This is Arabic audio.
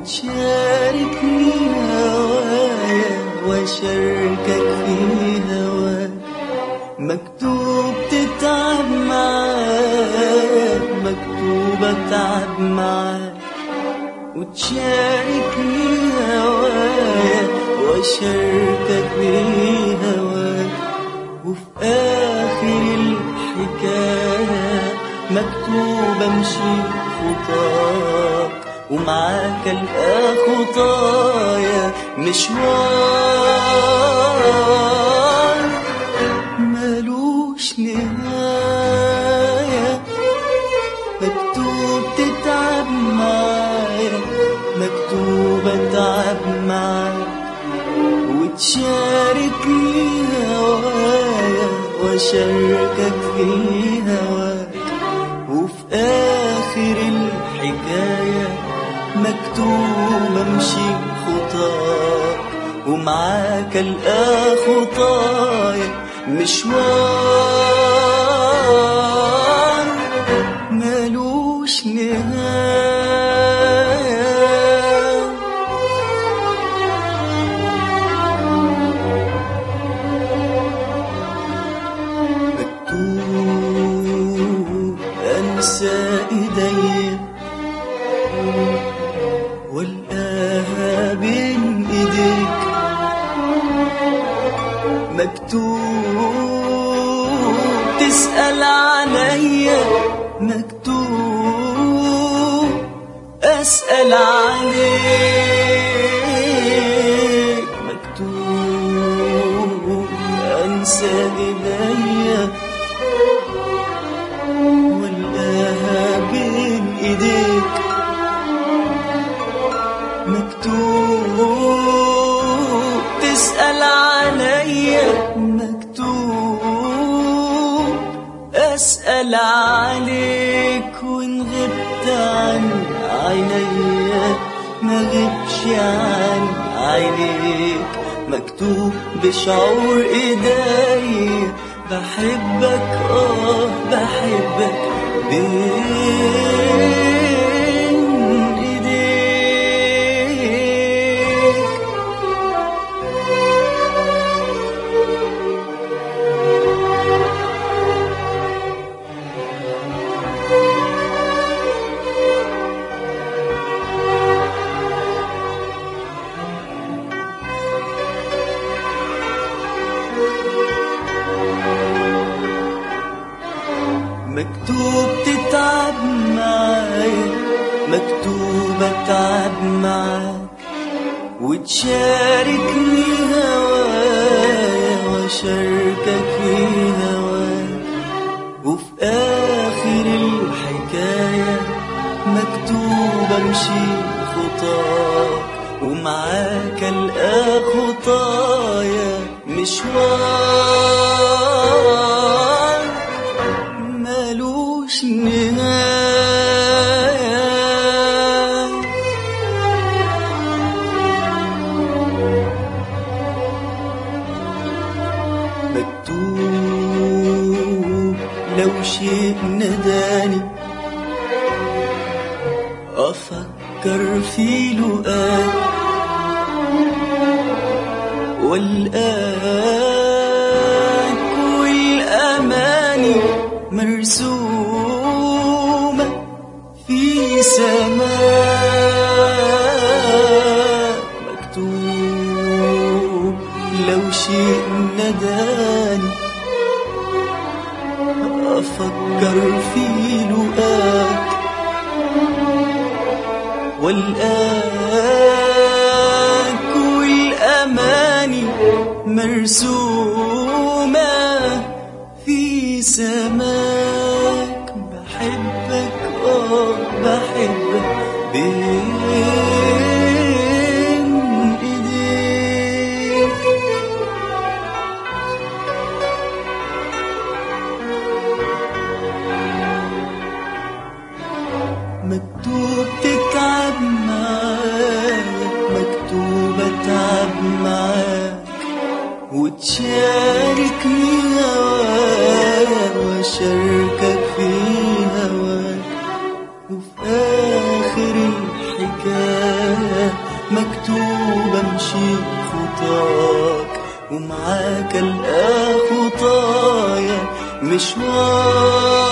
وتشاركني هوايا واشاركك في هواك. مكتوب تتعب معاك، مكتوب اتعب معاك، وتشاركني هوايا واشاركك في هواك. وفي آخر الحكاية مكتوب امشي خطاك، ومعاك القى خطايا مشوار ملوش نهاية. مكتوب تتعب معايا، مكتوب اتعب معاك، وتشاركني هوايا واشاركك في هواك. وفي آخر الحكاية مكتوب امشي خطاك، ومعاك القى خطايا مشوار ملوش نهاية. مكتوب انسى ايديا والقاها بين ايديك. مكتوب تسأل عليا، مكتوب أسأل عليك. مكتوب أنسى إيديا والقاها بين إيديك. مكتوب تسأل عليا، مكتوب أسأل عليك. وإن غبت عن عينيا ما غبش عن عينيك. مكتوب بشعور إيديا بحبك، بحبك بين إيديك. مكتوب تتعب معايا، مكتوب اتعب معاك، وتشاركني هوايا واشاركك في هواك. وفي آخر الحكاية مكتوب امشي خطاك، ومعاك القى خطايا مشوار ملوش نهاية. مكتوب لو شيء ناداني أفكر في لقاك، والآك والأماني مرسومة في سماء. مكتوب لو شيء ناداني أفكر في لقاك، والآك والأماني مرسومة في سماك. بحبك بحبك بين إيديك. مكتوب تتعب معايا، مكتوب اتعب معاك، وتشاركني هوايا واشاركك في هواك. وفي آخر الحكاية ومعاك القى خطايا مشوار